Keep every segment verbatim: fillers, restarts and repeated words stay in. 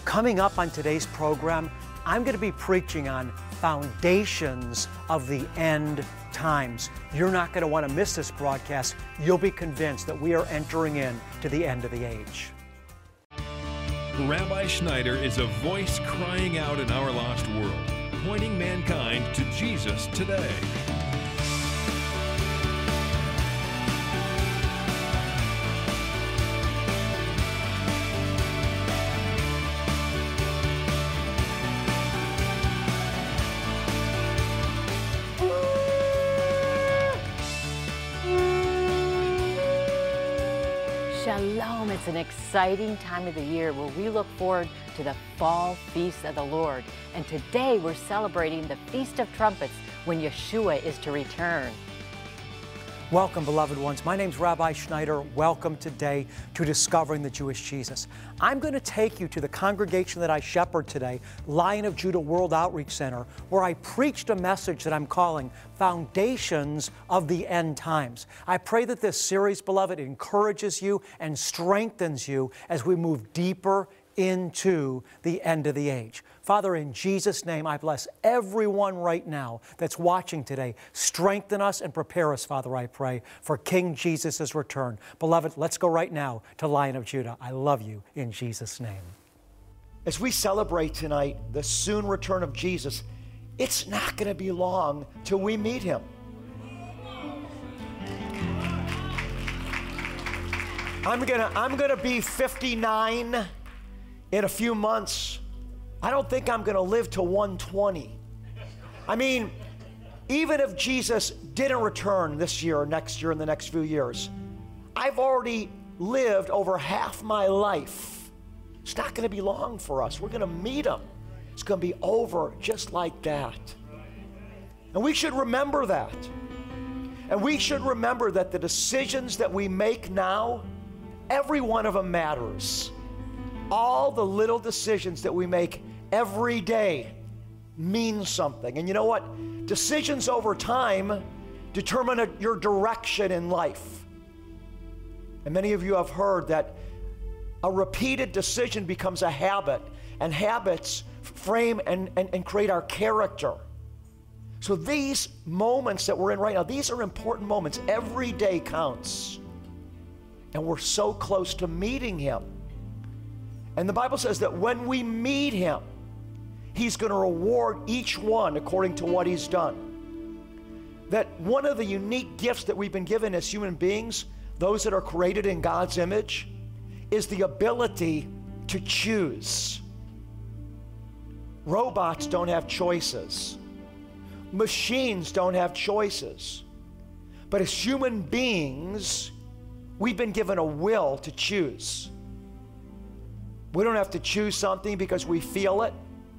Coming up on today's program, I'm going to be preaching on foundations of the end times. You're not going to want to miss this broadcast. You'll be convinced that we are entering in to the end of the age. Rabbi Schneider is a voice crying out in our lost world, pointing mankind to Jesus today. Shalom, it's an exciting time of the year where we look forward to the fall feast of the Lord. And today we're celebrating the Feast of Trumpets when Yeshua is to return. Welcome, beloved ones. My name's Rabbi Schneider. Welcome today to Discovering the Jewish Jesus. I'm going to take you to the congregation that I shepherd today, Lion of Judah World Outreach Center, where I preached a message that I'm calling Foundations of the End Times. I pray that this series, beloved, encourages you and strengthens you as we move deeper into the end of the age. Father, in Jesus' name, I bless everyone right now that's watching today. Strengthen us and prepare us, Father, I pray, for King Jesus' return. Beloved, let's go right now to Lion of Judah. I love you in Jesus' name. As we celebrate tonight the soon return of Jesus, it's not going to be long till we meet Him. I'm gonna, I'm gonna be fifty-nine in a few months. I don't think I'm going to live to one twenty. I mean, even if Jesus didn't return this year or next year in the next few years, I've already lived over half my life. It's not going to be long for us. We're going to meet Him. It's going to be over just like that. And we should remember that. And we should remember that the decisions that we make now, every one of them matters. All the little decisions that we make every day mean something. And you know what? Decisions over time determine a, your direction in life. And many of you have heard that a repeated decision becomes a habit, and habits frame and, and, and create our character. So these moments that we're in right now, these are important moments. Every day counts. And we're so close to meeting Him. And the Bible says that when we meet Him, He's going to reward each one according to what he's done. That one of the unique gifts that we've been given as human beings, those that are created in God's image, is the ability to choose. Robots don't have choices. Machines don't have choices. But as human beings, we've been given a will to choose. We don't have to choose something because we feel it.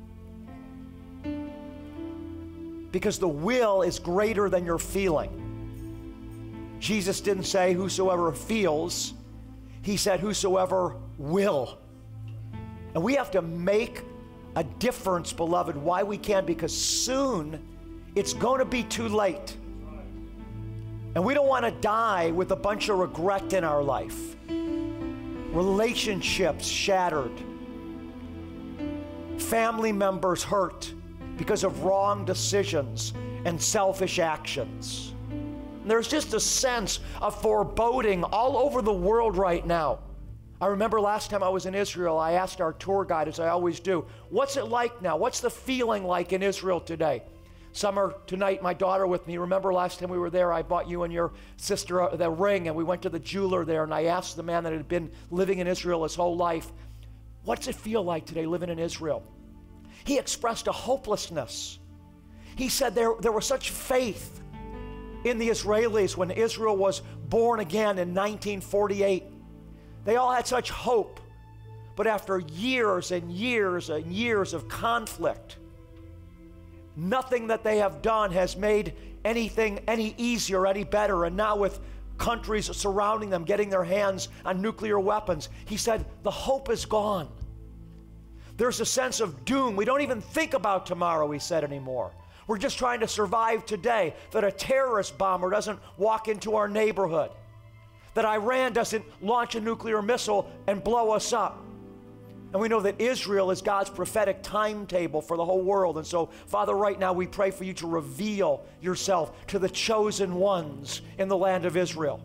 Because the will is greater than your feeling. Jesus didn't say whosoever feels. He said whosoever will. And we have to make a difference, beloved. Why we can? Because soon it's going to be too late. And we don't want to die with a bunch of regret in our life. Relationships shattered. Family members hurt because of wrong decisions and selfish actions. And there's just a sense of foreboding all over the world right now. I remember last time I was in Israel, I asked our tour guide, as I always do, what's it like now? What's the feeling like in Israel today? Summer, tonight, my daughter with me. Remember last time we were there, I bought you and your sister the ring, and we went to the jeweler there, and I asked the man that had been living in Israel his whole life, what's it feel like today living in Israel? He expressed a hopelessness. He said there, there was such faith in the Israelis when Israel was born again in nineteen forty-eight. They all had such hope. But after years and years and years of conflict, nothing that they have done has made anything any easier, any better. And now with countries surrounding them, getting their hands on nuclear weapons, he said, the hope is gone. There's a sense of doom. We don't even think about tomorrow, he said, anymore. We're just trying to survive today, that a terrorist bomber doesn't walk into our neighborhood, that Iran doesn't launch a nuclear missile and blow us up. And we know that Israel is God's prophetic timetable for the whole world. And so, Father, right now we pray for you to reveal yourself to the chosen ones in the land of Israel.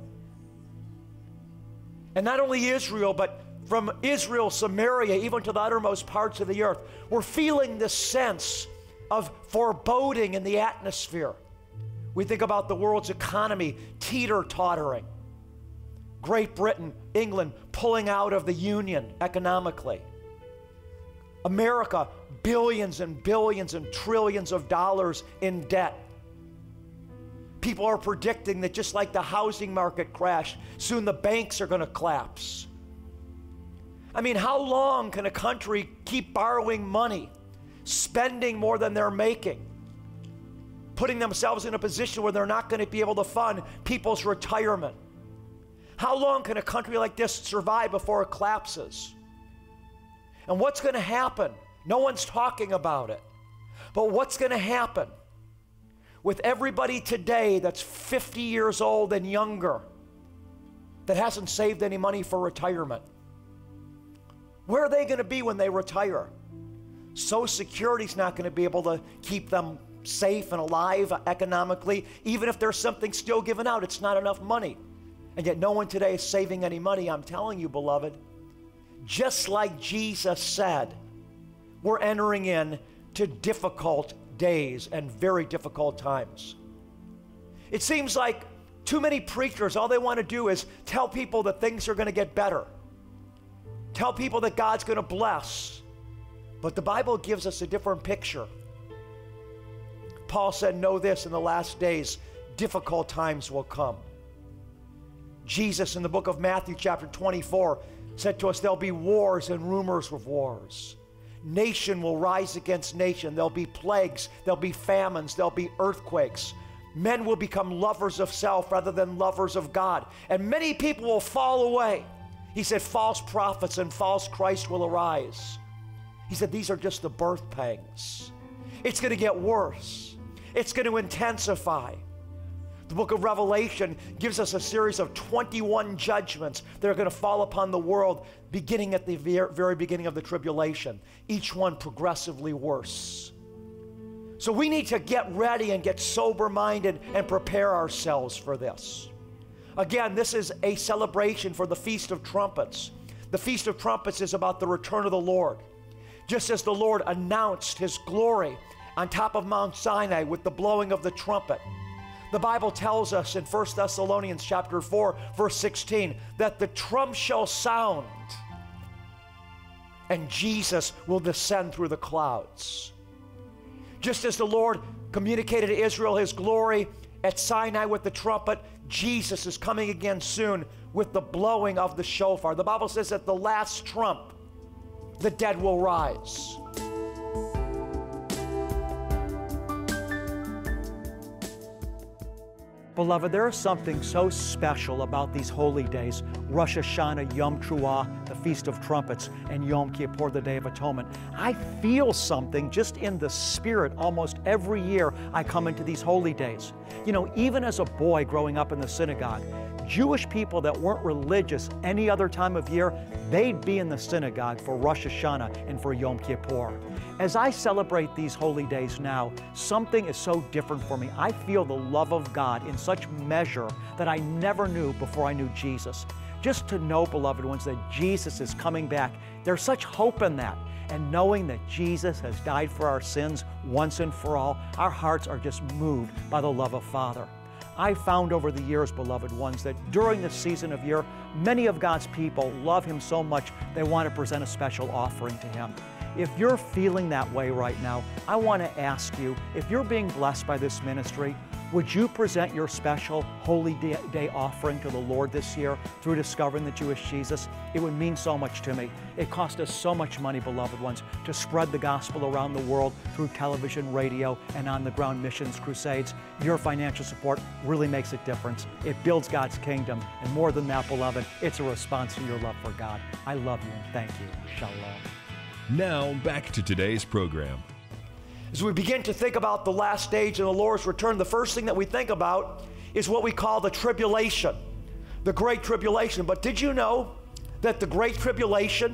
And not only Israel, but from Israel, Samaria, even to the uttermost parts of the earth, we're feeling this sense of foreboding in the atmosphere. We think about the world's economy teeter-tottering. Great Britain, England pulling out of the Union economically. America, billions and billions and trillions of dollars in debt. People are predicting that just like the housing market crashed, soon the banks are going to collapse. I mean, how long can a country keep borrowing money, spending more than they're making, putting themselves in a position where they're not going to be able to fund people's retirement? How long can a country like this survive before it collapses? And what's going to happen? No one's talking about it. But what's going to happen with everybody today that's fifty years old and younger that hasn't saved any money for retirement? Where are they going to be when they retire? Social Security's not going to be able to keep them safe and alive economically. Even if there's something still given out, it's not enough money. And yet no one today is saving any money. I'm telling you, beloved, just like Jesus said, we're entering in to difficult days and very difficult times. It seems like too many preachers, all they want to do is tell people that things are going to get better. Tell people that God's going to bless. But the Bible gives us a different picture. Paul said, know this, in the last days, difficult times will come. Jesus in the book of Matthew chapter twenty-four said to us, there'll be wars and rumors of wars. Nation will rise against nation. There'll be plagues. There'll be famines. There'll be earthquakes. Men will become lovers of self rather than lovers of God. And many people will fall away. He said false prophets and false Christ will arise. He said these are just the birth pangs. It's going to get worse. It's going to intensify. The book of Revelation gives us a series of twenty-one judgments that are going to fall upon the world beginning at the very beginning of the tribulation, each one progressively worse. So we need to get ready and get sober-minded and prepare ourselves for this. Again, this is a celebration for the Feast of Trumpets. The Feast of Trumpets is about the return of the Lord. Just as the Lord announced his glory on top of Mount Sinai with the blowing of the trumpet, the Bible tells us in First Thessalonians chapter four, verse sixteen, that the trump shall sound and Jesus will descend through the clouds. Just as the Lord communicated to Israel his glory at Sinai with the trumpet, Jesus is coming again soon with the blowing of the shofar. The Bible says at the last trump, the dead will rise. Beloved, there is something so special about these holy days, Rosh Hashanah, Yom Teruah, the Feast of Trumpets, and Yom Kippur, the Day of Atonement. I feel something just in the spirit almost every year I come into these holy days. You know, even as a boy growing up in the synagogue, Jewish people that weren't religious any other time of year, they'd be in the synagogue for Rosh Hashanah and for Yom Kippur. As I celebrate these holy days now, something is so different for me. I feel the love of God in such measure that I never knew before I knew Jesus. Just to know, beloved ones, that Jesus is coming back, there's such hope in that. And knowing that Jesus has died for our sins once and for all, our hearts are just moved by the love of Father. I found over the years, beloved ones, that during this season of year, many of God's people love Him so much they want to present a special offering to Him. If you're feeling that way right now, I want to ask you, if you're being blessed by this ministry, would you present your special Holy Day offering to the Lord this year through discovering the Jewish Jesus? It would mean so much to me. It cost us so much money, beloved ones, to spread the gospel around the world through television, radio, and on-the-ground missions crusades. Your financial support really makes a difference. It builds God's kingdom. And more than that, beloved, it's a response to your love for God. I love you and thank you. Shalom. Now, back to today's program. As we begin to think about the last stage of the Lord's return, the first thing that we think about is what we call the tribulation, the Great Tribulation. But did you know that the Great Tribulation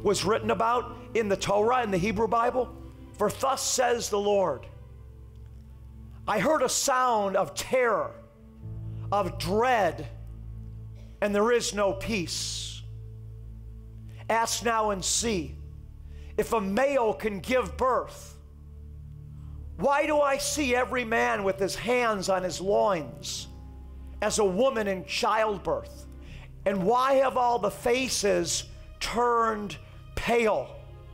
was written about in the Torah, in the Hebrew Bible? For thus says the Lord, I heard a sound of terror, of dread, and there is no peace. Ask now and see if a male can give birth. Why do I see every man with his hands on his loins as a woman in childbirth? And why have all the faces turned pale?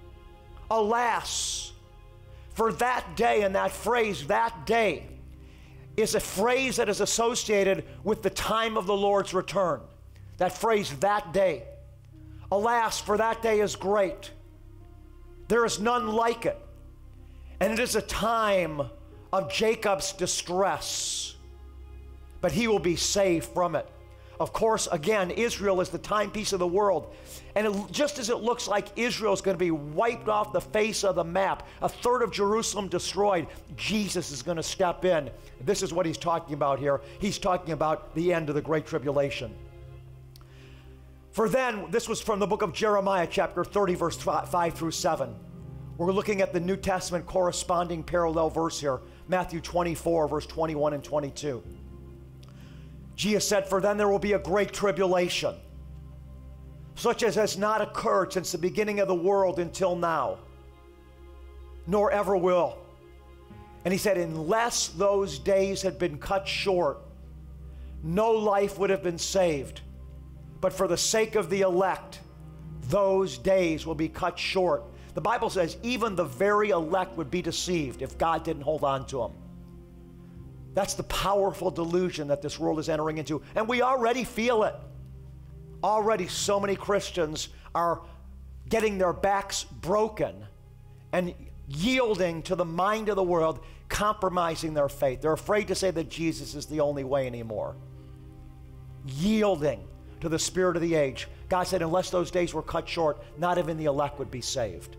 Alas, for that day, and that phrase, that day, is a phrase that is associated with the time of the Lord's return. That phrase, that day. Alas, for that day is great. There is none like it. And it is a time of Jacob's distress, but he will be saved from it. Of course, again, Israel is the timepiece of the world. And it, just as it looks like Israel is going to be wiped off the face of the map, a third of Jerusalem destroyed, Jesus is going to step in. This is what he's talking about here. He's talking about the end of the Great Tribulation. For then, this was from the book of Jeremiah, chapter thirty, verse five through seven. We're looking at the New Testament corresponding parallel verse here, Matthew twenty-four, verse twenty-one and twenty-two. Jesus said, for then there will be a great tribulation, such as has not occurred since the beginning of the world until now, nor ever will. And he said, unless those days had been cut short, no life would have been saved. But for the sake of the elect, those days will be cut short. The Bible says even the very elect would be deceived if God didn't hold on to them. That's the powerful delusion that this world is entering into. And we already feel it. Already so many Christians are getting their backs broken and yielding to the mind of the world, compromising their faith. They're afraid to say that Jesus is the only way anymore. Yielding to the spirit of the age. God said unless those days were cut short, not even the elect would be saved.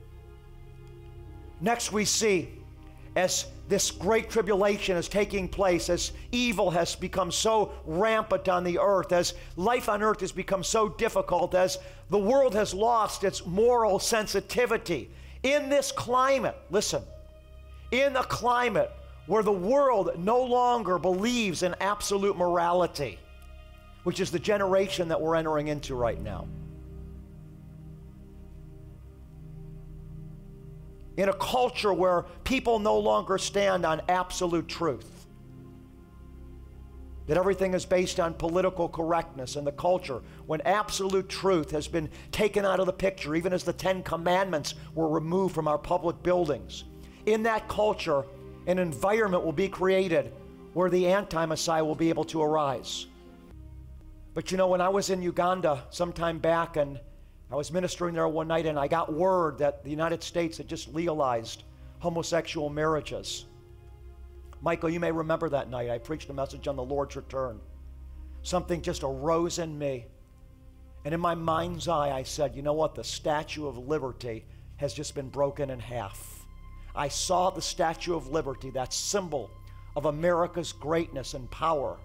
Next we see, as this great tribulation is taking place, as evil has become so rampant on the earth, as life on earth has become so difficult, as the world has lost its moral sensitivity, in this climate, listen, in a climate where the world no longer believes in absolute morality, which is the generation that we're entering into right now. In a culture where people no longer stand on absolute truth, that everything is based on political correctness in the culture, when absolute truth has been taken out of the picture, even as the Ten Commandments were removed from our public buildings. In that culture, an environment will be created where the anti-Messiah will be able to arise. But you know, when I was in Uganda some time back, and I was ministering there one night, and I got word that the United States had just legalized homosexual marriages. Michael, you may remember that night. I preached a message on the Lord's return. Something just arose in me. And in my mind's eye, I said, you know what? The Statue of Liberty has just been broken in half. I saw the Statue of Liberty, that symbol of America's greatness and power,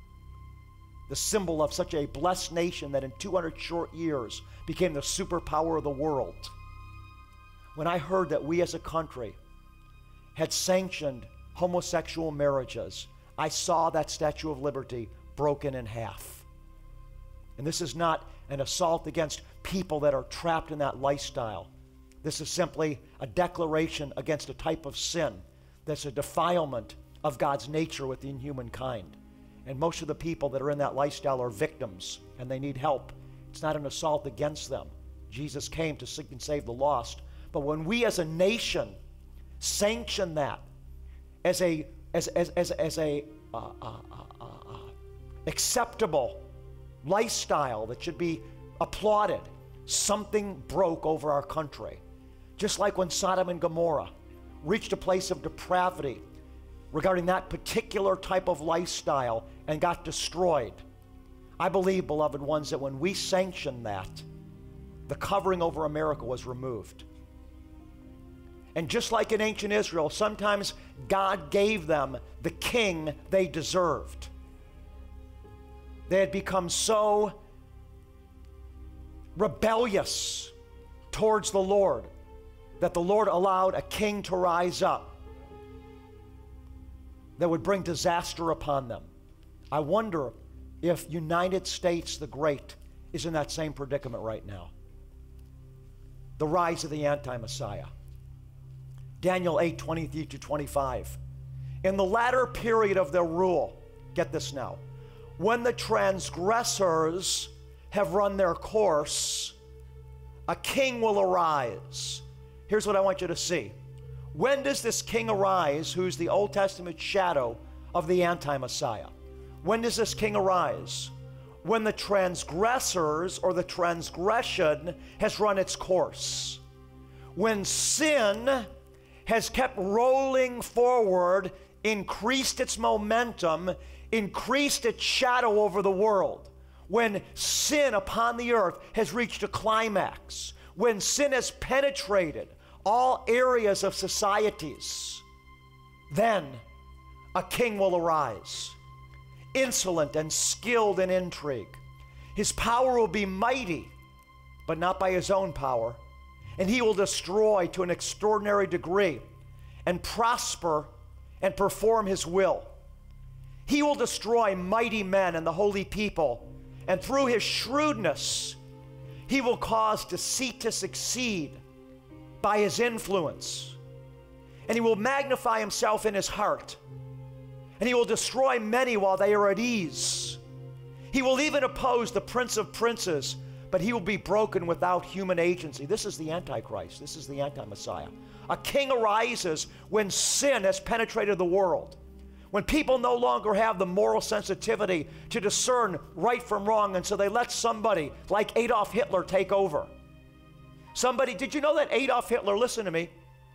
the symbol of such a blessed nation that in two hundred short years became the superpower of the world. When I heard that we as a country had sanctioned homosexual marriages, I saw that Statue of Liberty broken in half. And this is not an assault against people that are trapped in that lifestyle. This is simply a declaration against a type of sin that's a defilement of God's nature within humankind. And most of the people that are in that lifestyle are victims, and they need help. It's not an assault against them. Jesus came to seek and save the lost. But when we as a nation sanction that as a as as as, as a uh, uh, uh, uh, acceptable lifestyle that should be applauded, something broke over our country. Just like when Sodom and Gomorrah reached a place of depravity regarding that particular type of lifestyle and got destroyed. I believe, beloved ones, that when we sanctioned that, the covering over America was removed. And just like in ancient Israel, sometimes God gave them the king they deserved. They had become so rebellious towards the Lord, that the Lord allowed a king to rise up that would bring disaster upon them. I wonder if United States the Great is in that same predicament right now. The rise of the anti-Messiah. Daniel eight, twenty-three to twenty-five. In the latter period of their rule, get this now, when the transgressors have run their course, a king will arise. Here's what I want you to see. When does this king arise, who's the Old Testament shadow of the anti-Messiah? When does this king arise? When the transgressors or the transgression has run its course. When sin has kept rolling forward, increased its momentum, increased its shadow over the world. When sin upon the earth has reached a climax. When sin has penetrated all areas of societies, then a king will arise, insolent and skilled in intrigue. His power will be mighty, but not by his own power. And he will destroy to an extraordinary degree and prosper and perform his will. He will destroy mighty men and the holy people, and through his shrewdness, he will cause deceit to succeed by his influence. And he will magnify himself in his heart. And he will destroy many while they are at ease. He will even oppose the Prince of Princes, but he will be broken without human agency. This is the Antichrist. This is the anti-Messiah. A king arises when sin has penetrated the world. When people no longer have the moral sensitivity to discern right from wrong, and so they let somebody like Adolf Hitler take over. Somebody, did you know that Adolf Hitler, listen to me,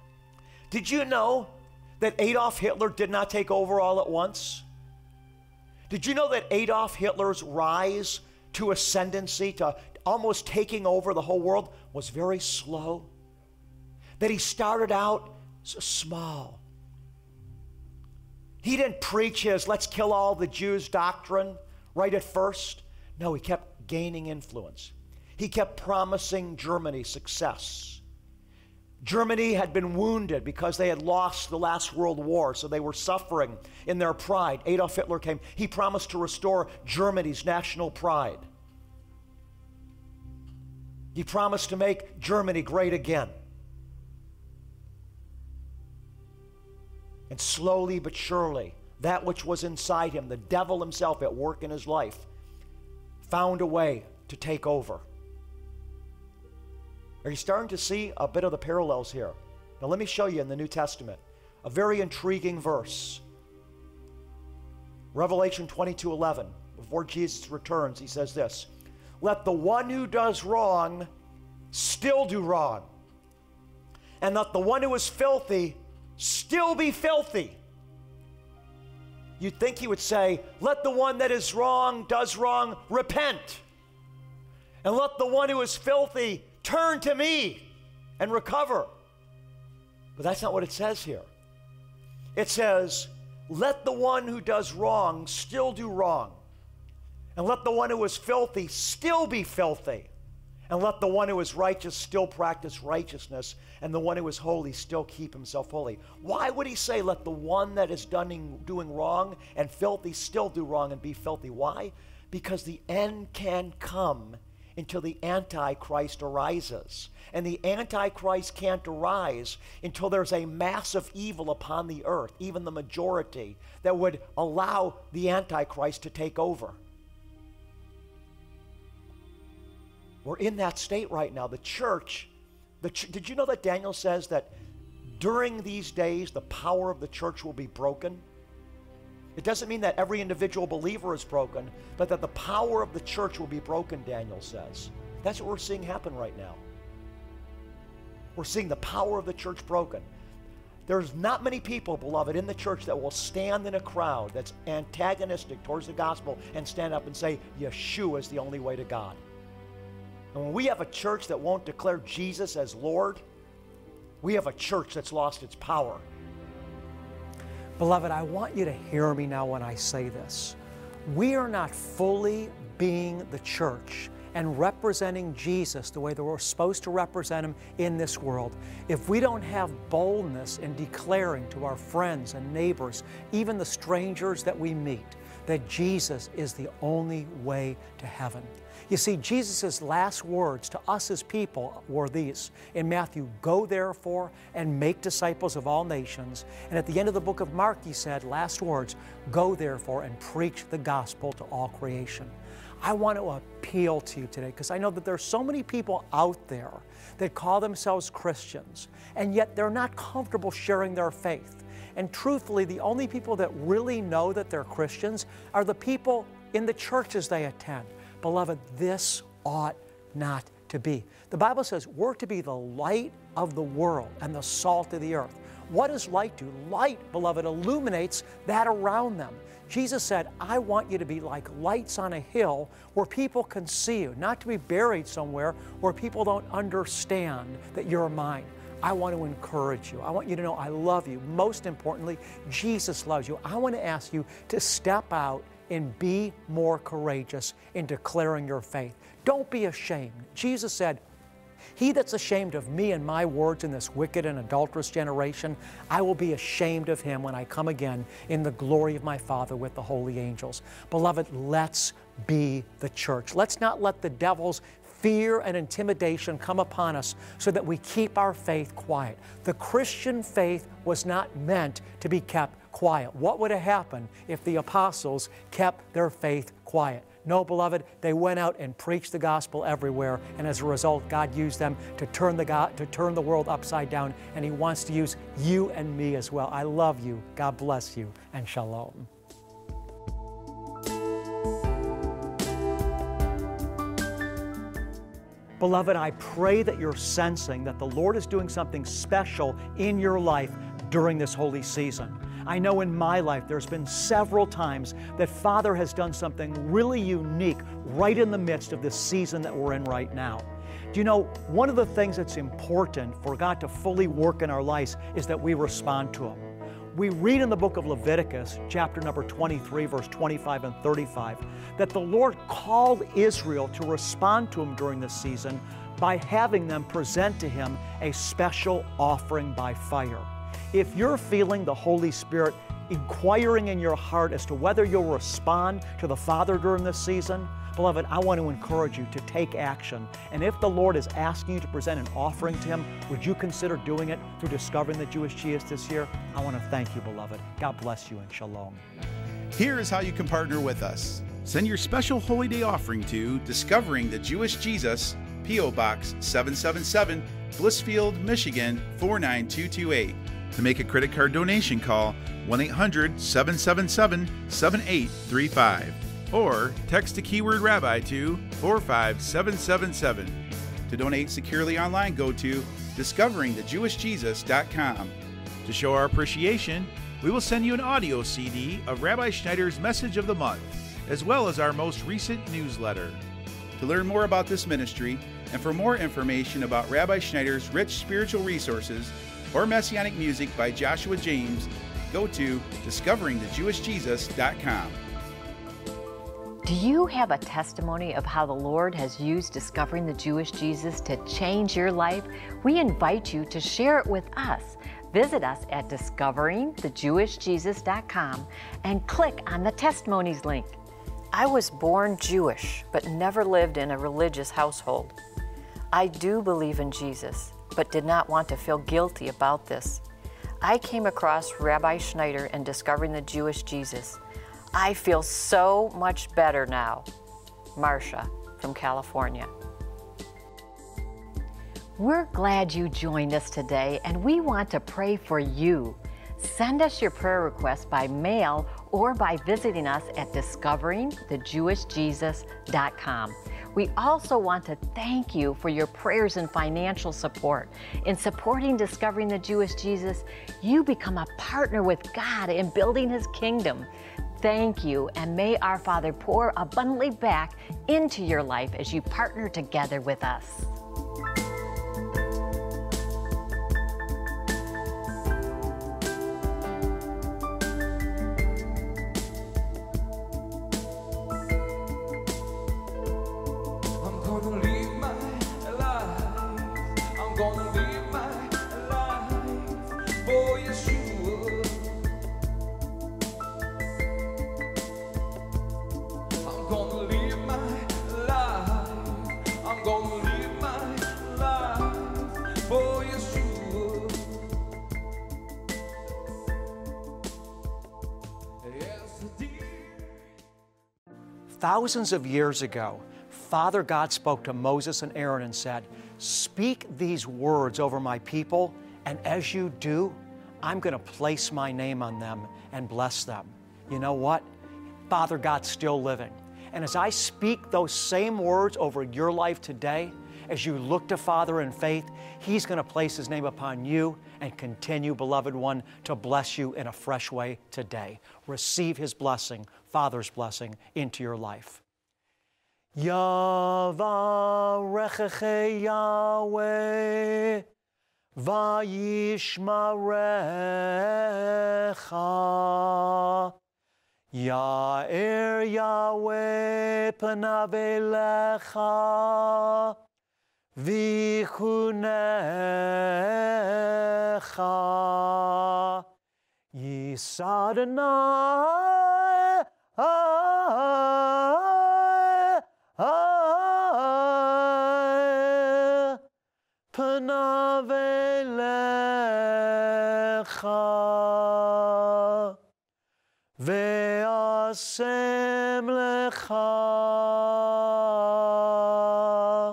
did you know that Adolf Hitler did not take over all at once? Did you know that Adolf Hitler's rise to ascendancy, to almost taking over the whole world, was very slow? That he started out so small. He didn't preach his let's kill all the Jews doctrine right at first. No, he kept gaining influence. He kept promising Germany success. Germany had been wounded because they had lost the last world war, so they were suffering in their pride. Adolf Hitler came. He promised to restore Germany's national pride. He promised to make Germany great again. And slowly but surely, that which was inside him, the devil himself at work in his life, found a way to take over. Are you starting to see a bit of the parallels here? Now let me show you in the New Testament a very intriguing verse. Revelation twenty-two eleven. Before Jesus returns, he says this, let the one who does wrong still do wrong, and let the one who is filthy still be filthy. You'd think he would say, let the one that is wrong, does wrong, repent. And let the one who is filthy turn to me and recover. But that's not what it says here. It says, let the one who does wrong still do wrong. And let the one who is filthy still be filthy. And let the one who is righteous still practice righteousness, and the one who is holy still keep himself holy. Why would he say, let the one that is done, doing wrong and filthy still do wrong and be filthy? Why? Because the end can come until the Antichrist arises. And the Antichrist can't arise until there's a massive evil upon the earth, even the majority, that would allow the Antichrist to take over. We're in that state right now. The church, the ch- did you know that Daniel says that during these days the power of the church will be broken? It doesn't mean that every individual believer is broken, but that the power of the church will be broken, Daniel says. That's what we're seeing happen right now. We're seeing the power of the church broken. There's not many people, beloved, in the church that will stand in a crowd that's antagonistic towards the gospel and stand up and say, Yeshua is the only way to God. And when we have a church that won't declare Jesus as Lord, we have a church that's lost its power. Beloved, I want you to hear me now when I say this. We are not fully being the church and representing Jesus the way that we're supposed to represent Him in this world, if we don't have boldness in declaring to our friends and neighbors, even the strangers that we meet, that Jesus is the only way to heaven. You see, Jesus' last words to us as people were these. In Matthew, go therefore and make disciples of all nations. And at the end of the book of Mark, He said, last words, go therefore and preach the gospel to all creation. I want to appeal to you today because I know that there are so many people out there that call themselves Christians, and yet they're not comfortable sharing their faith. And truthfully, the only people that really know that they're Christians are the people in the churches they attend. Beloved, this ought not to be. The Bible says we're to be the light of the world and the salt of the earth. What does light do? Light, beloved, illuminates that around them. Jesus said, I want you to be like lights on a hill where people can see you, not to be buried somewhere where people don't understand that you're mine. I want to encourage you. I want you to know I love you. Most importantly, Jesus loves you. I want to ask you to step out and be more courageous in declaring your faith. Don't be ashamed. Jesus said, he that's ashamed of me and my words in this wicked and adulterous generation, I will be ashamed of him when I come again in the glory of my Father with the holy angels. Beloved, let's be the church. Let's not let the devil's fear and intimidation come upon us so that we keep our faith quiet. The Christian faith was not meant to be kept quiet. What would have happened if the apostles kept their faith quiet? No, beloved, they went out and preached the gospel everywhere, and as a result, God used them to turn the God, to turn the world upside down, and He wants to use you and me as well. I love you. God bless you, and shalom. Beloved, I pray that you're sensing that the Lord is doing something special in your life during this holy season. I know in my life there's been several times that Father has done something really unique right in the midst of this season that we're in right now. Do you know, one of the things that's important for God to fully work in our lives is that we respond to Him. We read in the book of Leviticus, chapter number twenty-three, verse twenty-five and thirty-five, that the Lord called Israel to respond to Him during this season by having them present to Him a special offering by fire. If you're feeling the Holy Spirit inquiring in your heart as to whether you'll respond to the Father during this season, beloved, I want to encourage you to take action. And if the Lord is asking you to present an offering to Him, would you consider doing it through Discovering the Jewish Jesus this year? I want to thank you, beloved. God bless you and shalom. Here is how you can partner with us. Send your special Holy Day offering to Discovering the Jewish Jesus, P O Box seven seven seven, Blissfield, Michigan four nine two two eight. To make a credit card donation, call one eight hundred, seven seven seven, seven eight three five or text the keyword Rabbi to four five seven seven seven. To donate securely online, go to discovering the jewish jesus dot com. To show our appreciation, we will send you an audio C D of Rabbi Schneider's Message of the Month, as well as our most recent newsletter. To learn more about this ministry and for more information about Rabbi Schneider's rich spiritual resources or Messianic music by Joshua James, go to discovering the jewish jesus dot com. Do you have a testimony of how the Lord has used Discovering the Jewish Jesus to change your life? We invite you to share it with us. Visit us at discovering the jewish jesus dot com and click on the Testimonies link. I was born Jewish, but never lived in a religious household. I do believe in Jesus, but did not want to feel guilty about this. I came across Rabbi Schneider and Discovering the Jewish Jesus. I feel so much better now. Marcia from California. We're glad you joined us today, and we want to pray for you. Send us your prayer requests by mail or by visiting us at discovering the jewish jesus dot com. We also want to thank you for your prayers and financial support. In supporting Discovering the Jewish Jesus, you become a partner with God in building His kingdom. Thank you, and may our Father pour abundantly back into your life as you partner together with us. I'm Thousands of years ago, Father God spoke to Moses and Aaron and said, "Speak these words over my people, and as you do, I'm going to place my name on them and bless them." You know what? Father God's still living. And as I speak those same words over your life today, as you look to Father in faith, He's going to place His name upon you and continue, beloved one, to bless you in a fresh way today. Receive His blessing, Father's blessing, into your life. Yavarecheche Yahweh vayishmarecha Ya'er Yahweh panav elecha vichunecha Yisa Adonai panav elecha ve'asem lecha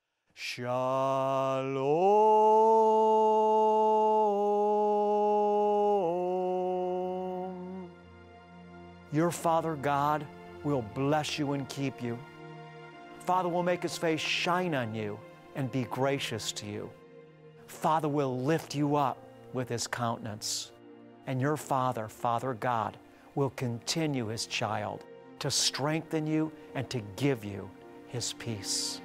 shalom. Your Father God will bless you and keep you. Father will make His face shine on you and be gracious to you. Father will lift you up with His countenance. And your Father, Father God, will continue His child to strengthen you and to give you His peace.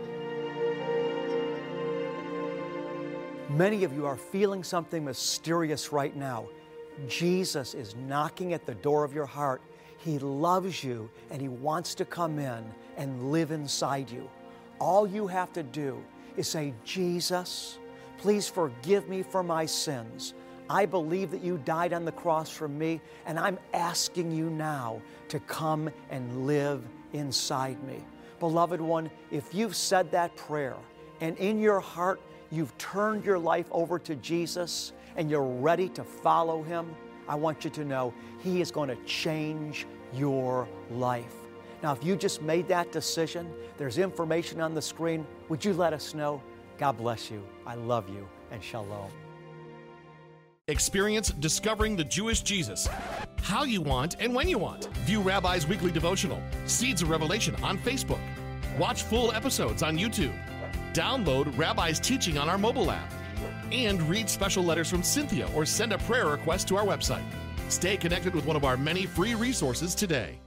Many of you are feeling something mysterious right now. Jesus is knocking at the door of your heart. He loves you and He wants to come in and live inside you. All you have to do is say, "Jesus, please forgive me for my sins. I believe that you died on the cross for me, and I'm asking you now to come and live inside me." Beloved one, if you've said that prayer and in your heart you've turned your life over to Jesus and you're ready to follow Him, I want you to know He is going to change your life. Now, if you just made that decision, there's information on the screen. Would you let us know? God bless you. I love you, and shalom. Experience discovering the Jewish Jesus, how you want and when you want. View Rabbi's weekly devotional, Seeds of Revelation, on Facebook. Watch full episodes on YouTube. Download Rabbi's teaching on our mobile app. And read special letters from Cynthia or send a prayer request to our website. Stay connected with one of our many free resources today.